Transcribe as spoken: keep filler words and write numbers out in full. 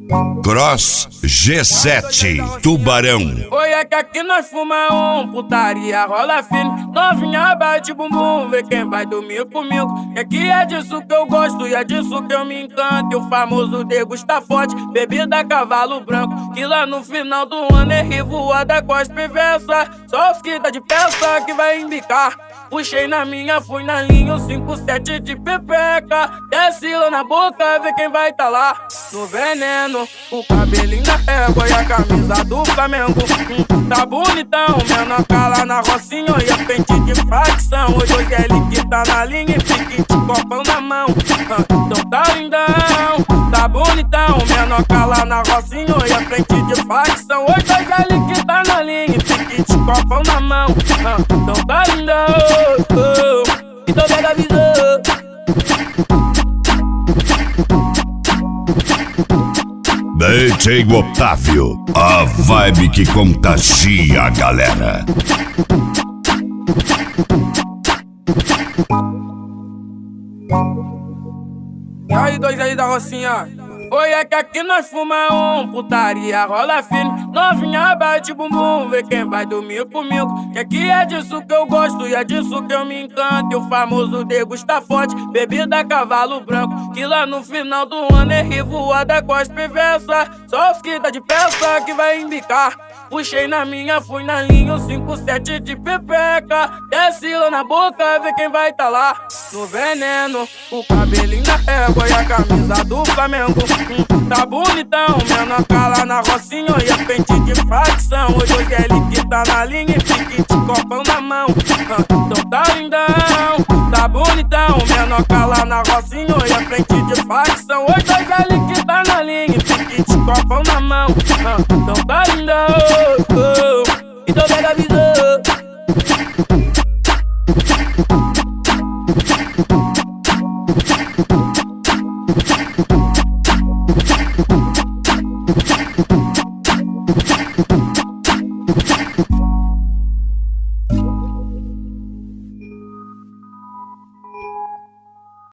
Cross G sete Tubarão. Oi, é que aqui nós fuma um, putaria rola firme. Novinha bate bumbum, vê quem vai dormir comigo. Que aqui é disso que eu gosto e é disso que eu me encanto. E o famoso degusta forte, bebida cavalo branco. Que lá no final do ano é revoada com as perversas. Só os que tá de peça que vai embicar. Puxei na minha, fui na linha, o cinco sete de pepeca. Desce lá na boca, vê quem vai tá lá. No veneno, o cabelinho da égua e a camisa do Flamengo. Hum, tá bonitão, menor cala na rocinha e a frente de facção. Hoje hoje é ele que tá na linha e pique de copão na mão. Hum, então tá lindão, tá bonitão, menor cala na rocinha e a frente de facção. Hoje hoje é ele que tá na linha e pique de copão na mão. Hum, então tá lindão, oh, então pega a visão. D J Otávio, a vibe que contagia a galera. E aí, dois aí da Rocinha? Oi, é que aqui nós fuma um, putaria rola firme. Novinha bate bumbum, vê quem vai dormir comigo. Que aqui é disso que eu gosto e é disso que eu me encanto. E o famoso degusta forte, bebida cavalo branco. Que lá no final do ano é revoada com as perversas. Só os que tá de peça que vai embicar. Puxei na minha, fui na linha, o cinco sete de pepeca. Desce lá na boca, vê quem vai tá lá. No veneno, o cabelinho da égua e a camisa do Flamengo. Hum, tá bonitão, menor cala na rocinha e a frente de facção. Hoje hoje é ele que tá na linha e pique de copão na mão. Hum, então tá lindão, tá bonitão, menor cala na rocinha e a frente de facção. Hoje hoje é ele que tá na linha e pique de copão na mão. Hum, então tá lindão, oh, então pega a visão.